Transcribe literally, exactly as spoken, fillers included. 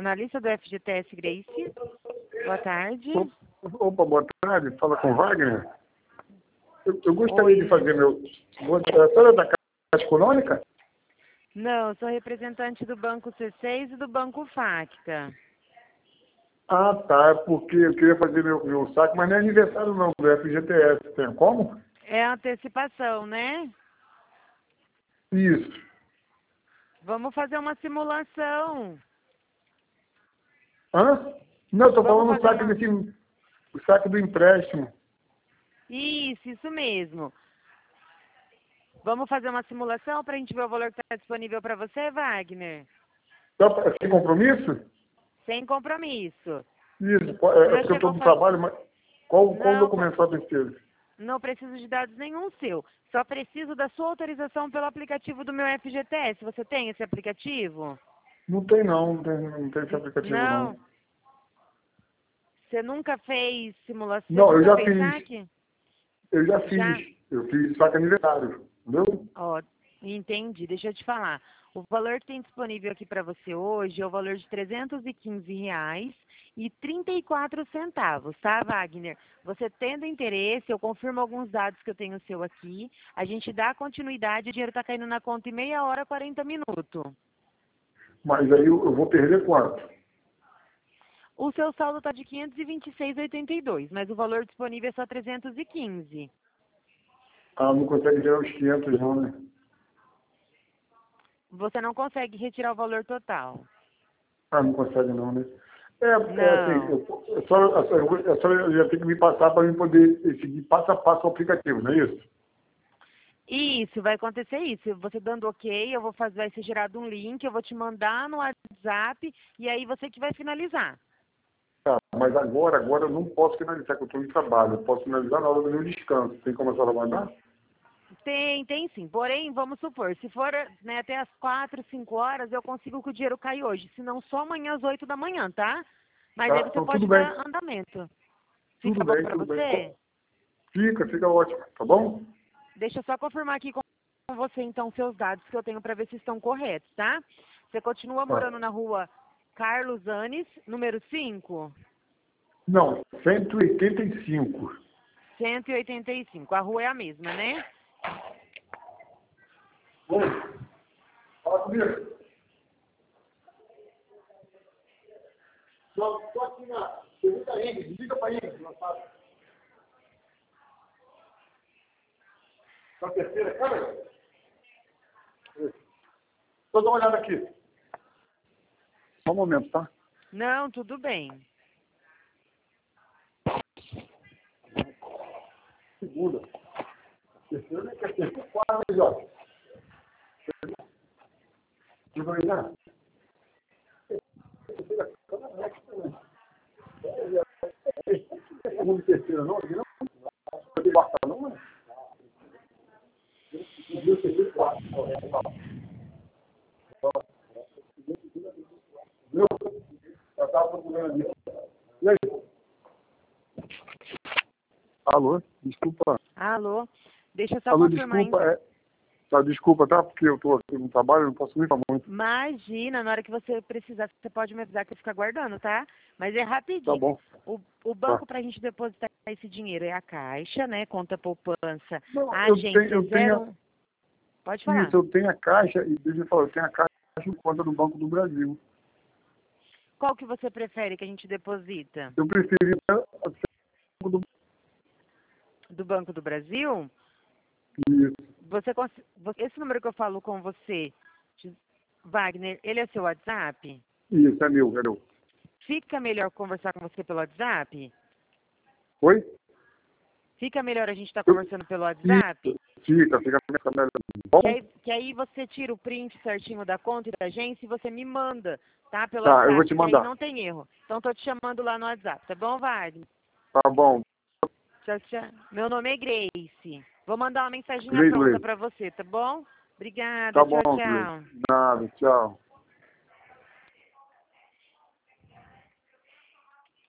analista do F G T S, Grace. Boa tarde. Opa, boa tarde. Fala com o Wagner. Eu, eu gostaria Oi. de fazer meu... A senhora é da Caixa Econômica? Não, eu sou representante do Banco C seis e do Banco Facta. Ah, tá. É porque eu queria fazer meu, meu saque, mas não é aniversário não, do F G T S. Tem como? É antecipação, né? Isso. Vamos fazer uma simulação. Hã? Não, eu tô Vamos falando o fazer saque uma... desse... O saque do empréstimo. Isso, isso mesmo. Vamos fazer uma simulação para a gente ver o valor que está disponível para você, Wagner? Só pra- Sem compromisso? Sem compromisso. Isso. pô, É, Você é já porque eu tô chegou a no fazer... trabalho, mas... Qual, qual Não, documento só precisa? não preciso de dados nenhum seu. Só preciso da sua autorização pelo aplicativo do meu F G T S. Você tem esse aplicativo? Não tem não, não tem, não tem esse aplicativo não. Não. Você nunca fez simulação? Você Não, eu nunca já fez fiz. saque? Eu já Já? fiz. Eu fiz saque aniversário. Entendeu? Ó, entendi. Deixa eu te falar. O valor que tem disponível aqui para você hoje é o valor de trezentos e quinze reais e trinta e quatro centavos, tá, Wagner? Você tendo interesse, eu confirmo alguns dados que eu tenho seu aqui. A gente dá continuidade, o dinheiro está caindo na conta em meia hora, quarenta minutos. Mas aí eu, eu vou perder quanto? O seu saldo está de quinhentos e vinte e seis reais e oitenta e dois centavos, mas o valor disponível é só trezentos e quinze. Ah, não consegue gerar os quinhentos não, né? Você não consegue retirar o valor total. Ah, não consegue não, né? É, é assim, Não. eu, eu só, eu, só- eu só já tenho que me passar para eu poder seguir passo a passo o aplicativo, não é isso? Isso, vai acontecer isso. Você dando ok, eu vou fazer, vai ser gerado um link, eu vou te mandar no WhatsApp e aí você que vai finalizar. Tá, mas agora, agora eu não posso finalizar, que eu estou em trabalho. Eu posso finalizar na hora do meu descanso. Tem como a senhora mandar? Tem, tem sim. Porém, vamos supor, se for, né, até as quatro, cinco horas, eu consigo que o dinheiro caia hoje. Se não, só amanhã às oito da manhã, tá? Mas aí Tá, você então pode tudo bem. dar andamento. Tudo Fica bom bem, para tudo bem. você? Fica, fica ótimo, tá bom? Deixa eu só confirmar aqui com você, então, seus dados que eu tenho para ver se estão corretos, tá? Você continua Tá. morando na rua Carlos Anes, número cinco? Não, cento e oitenta e cinco. cento e oitenta e cinco. A rua é a mesma, né? Oi, fala comigo. Só, só aqui na segunda N, diga para ele, não sabe. Na terceira, cara. Só dá uma olhada aqui. Só um momento, tá? Não, tudo bem. Segunda. Terceira, que é terceira, quatro, mas ó. Você vai olhar? Terceira, não é segunda e terceira, não? Não? Não tem quarta, não, né? Segunda, terceira, quarta. Viu? Eu estava procurando ali. E aí? Alô? Desculpa. Alô? Deixa eu só Alô, confirmar. desculpa. Hein? É... Tá, desculpa, tá? Porque eu tô aqui no trabalho, eu não posso nem falar muito. Imagina, na hora que você precisar, você pode me avisar que eu fico aguardando, tá? Mas é Tá rapidinho. bom. O, o Tá. banco para a gente depositar esse dinheiro é a Caixa, né? Conta poupança. Não, A eu tenho, agência eu zero... tenho... Pode falar. Isso, eu tenho a caixa, e deixa eu falar, eu tenho a caixa em conta do Banco do Brasil. Qual que você prefere que a gente deposita? Eu preferi até o Banco do Do Banco do Brasil? Isso. Você, cons- você- esse número que eu falo com você, Wagner, ele é seu WhatsApp? Isso, é meu, é meu. Fica melhor conversar com você pelo WhatsApp? Oi? Fica melhor a gente estar Eu- conversando pelo WhatsApp? Fica, fica melhor. Bom? Que aí, que aí você tira o print certinho da conta e da agência e você me manda, tá? Pelo Tá, WhatsApp, eu vou te que aí mandar. não tem erro. Então tô te chamando lá no WhatsApp, tá bom, Wagner? Tá bom. Tchau, tchau. Meu nome é Grace. Vou mandar uma mensaginha Grace, pronta Grace. pra você, tá bom? Obrigada, Tá tchau, bom, tchau. Grace. Nada, tchau.